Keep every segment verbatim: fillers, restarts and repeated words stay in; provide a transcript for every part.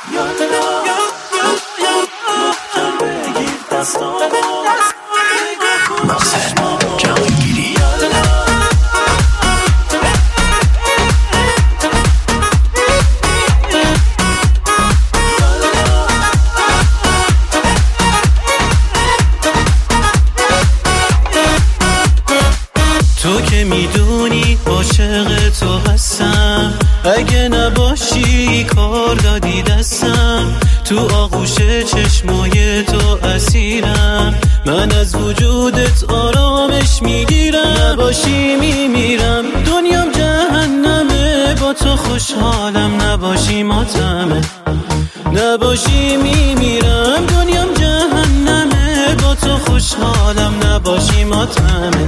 تو که میدونی عاشق تو هستم، اگه نباشی کار دادی دستم. تو آغوش چشمای تو اسیرم، من از وجودت آرامش میگیرم. نباشی میمیرم، دنیام جهنمه، با تو خوشحالم نباشی ماتمه. نباشی میمیرم، دنیام جهنمه، با تو خوشحالم نباشی ماتمه.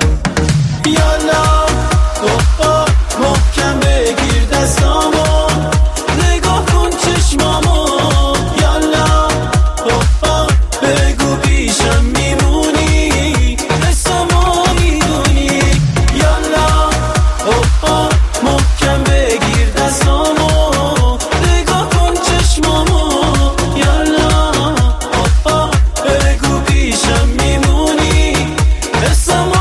یالا اوه محکم بگیر دستامو، نگاه کن چشمامو. یالا اوه بگو پیشم میمونی، حسامو میدونی. یالا اوه محکم بگیر دستامو، نگاه کن چشمامو. یالا اوه بگو پیشم میمونی، حسامو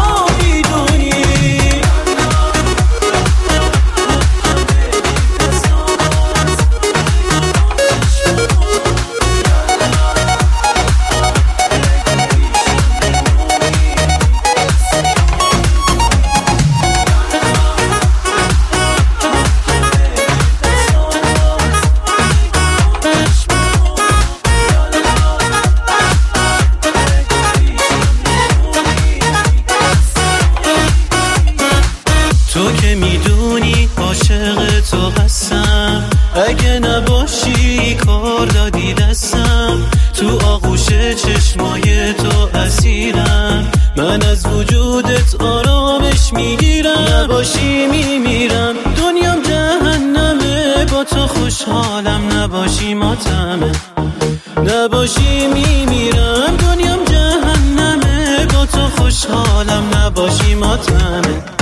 تو که میدونی عاشق تو هستم، اگه نباشی کار دادی دستم. تو آغوش چشمای تو اسیرم، من از وجودت آرامش میگیرم. نباشی میمیرم، دنیام جهنمه، با تو خوشحالم نباشی ماتمه. نباشی میمیرم، دنیام جهنمه، با تو خوشحالم نباشی ماتمه.